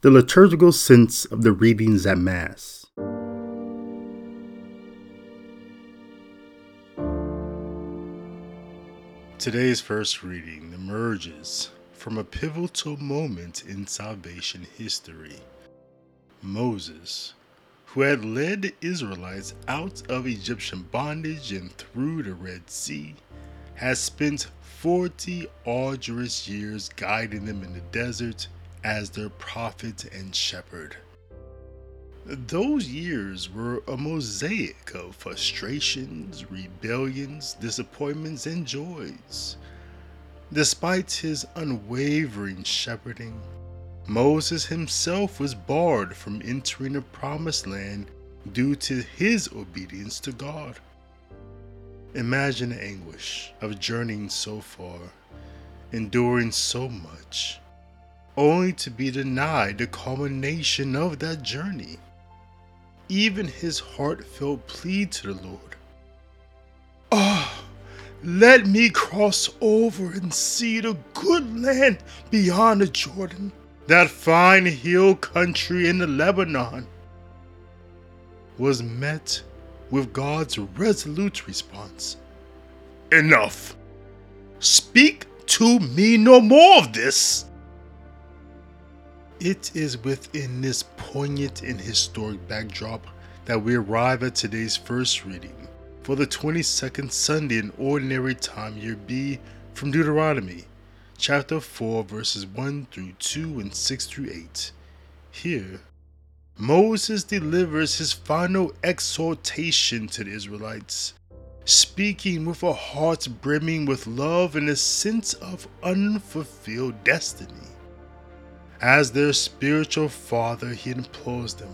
The liturgical sense of the readings at Mass. Today's first reading emerges from a pivotal moment in salvation history. Moses, who had led the Israelites out of Egyptian bondage and through the Red Sea, has spent 40 arduous years guiding them in the desert as their prophet and shepherd. Those years were a mosaic of frustrations, rebellions, disappointments, and joys. Despite his unwavering shepherding, Moses himself was barred from entering the promised land due to his obedience to God. Imagine the anguish of journeying so far, enduring so much, only to be denied the culmination of that journey. Even his heartfelt plea to the Lord, let me cross over and see the good land beyond the Jordan, that fine hill country in the Lebanon," was met with God's resolute response. "Enough! Speak to me no more of this." It is within this poignant and historic backdrop that we arrive at today's first reading for the 22nd Sunday in Ordinary Time Year B from Deuteronomy, chapter 4, verses 1 through 2 and 6 through 8. Here, Moses delivers his final exhortation to the Israelites, speaking with a heart brimming with love and a sense of unfulfilled destiny. As their spiritual father, he implores them,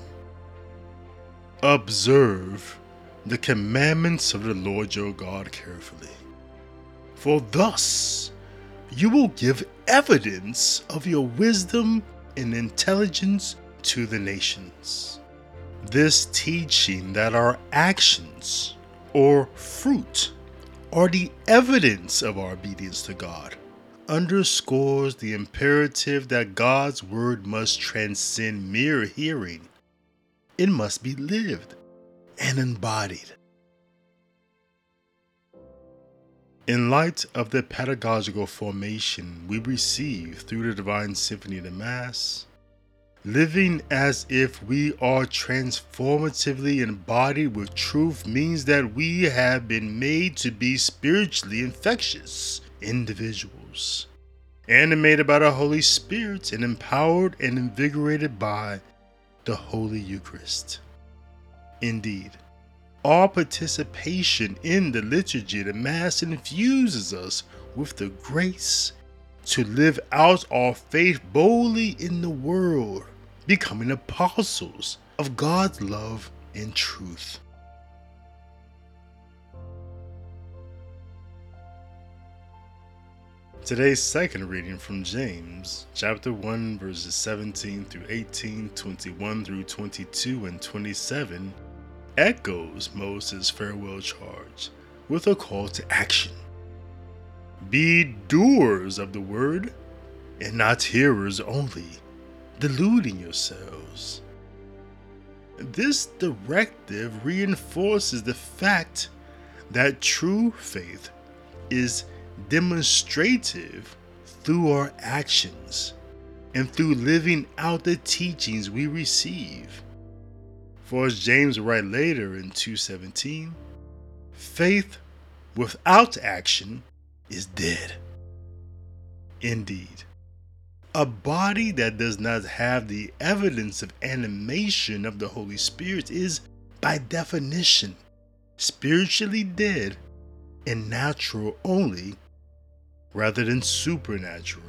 "Observe the commandments of the Lord your God carefully, for thus you will give evidence of your wisdom and intelligence to the nations." This teaching that our actions or fruit are the evidence of our obedience to God underscores the imperative that God's word must transcend mere hearing. It must be lived and embodied. In light of the pedagogical formation we receive through the Divine Symphony of the Mass, living as if we are transformatively embodied with truth means that we have been made to be spiritually infectious individuals, animated by the Holy Spirit and empowered and invigorated by the Holy Eucharist. Indeed, our participation in the liturgy of the Mass infuses us with the grace to live out our faith boldly in the world, becoming apostles of God's love and truth. Today's second reading from James, chapter 1, verses 17 through 18, 21 through 22 and 27, echoes Moses' farewell charge with a call to action. Be doers of the word, and not hearers only, deluding yourselves. This directive reinforces the fact that true faith is demonstrative through our actions and through living out the teachings we receive. For as James will write later in 2:17, faith without action is dead. Indeed, a body that does not have the evidence of animation of the Holy Spirit is, by definition, spiritually dead and natural only, rather than supernatural.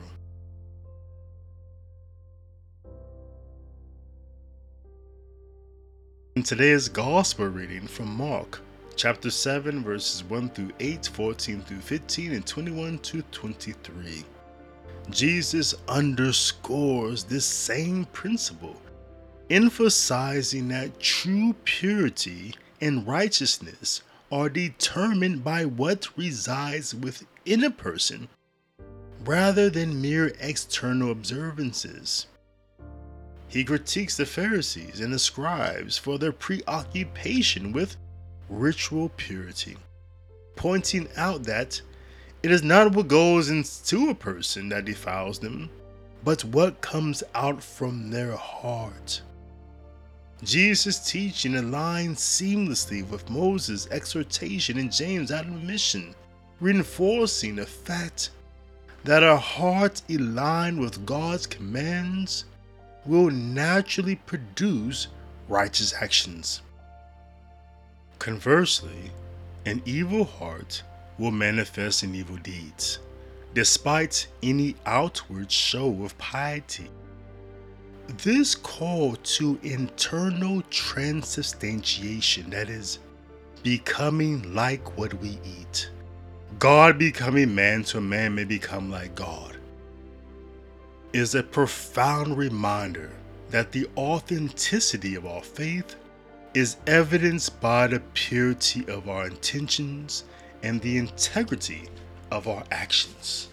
In today's Gospel reading from Mark, chapter 7, verses 1 through 8, 14 through 15, and 21 to 23, Jesus underscores this same principle, emphasizing that true purity and righteousness are determined by what resides within a person rather than mere external observances. He critiques the Pharisees and the scribes for their preoccupation with ritual purity, pointing out that it is not what goes into a person that defiles them, but what comes out from their heart. Jesus' teaching aligns seamlessly with Moses' exhortation and James' admonition, reinforcing the fact that a heart aligned with God's commands will naturally produce righteous actions. Conversely, an evil heart will manifest in evil deeds, despite any outward show of piety. This call to internal transubstantiation, that is, becoming like what we eat, God becoming man so man may become like God, is a profound reminder that the authenticity of our faith is evidenced by the purity of our intentions and the integrity of our actions.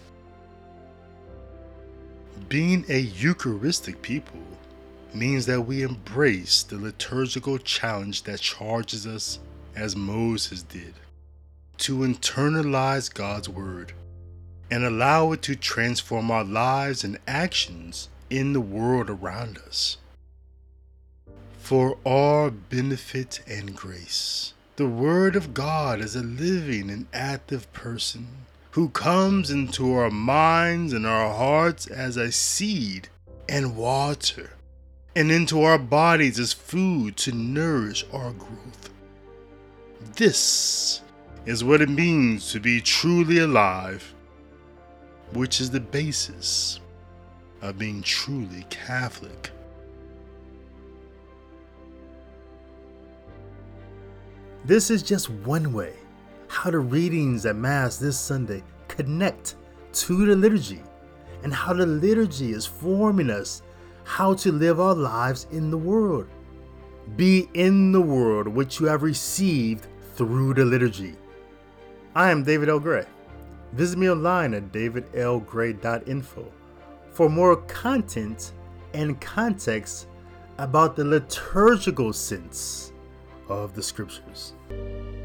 Being a Eucharistic people means that we embrace the liturgical challenge that charges us, as Moses did, to internalize God's Word and allow it to transform our lives and actions in the world around us. For our benefit and grace, the Word of God is a living and active person who comes into our minds and our hearts as a seed and water, and into our bodies as food to nourish our growth. This is what it means to be truly alive, which is the basis of being truly Catholic. This is just one way how the readings at Mass this Sunday connect to the liturgy, and how the liturgy is forming us how to live our lives in the world. Be in the world which you have received through the liturgy. I am David L. Gray. Visit me online at davidlgray.info for more content and context about the liturgical sense of the Scriptures.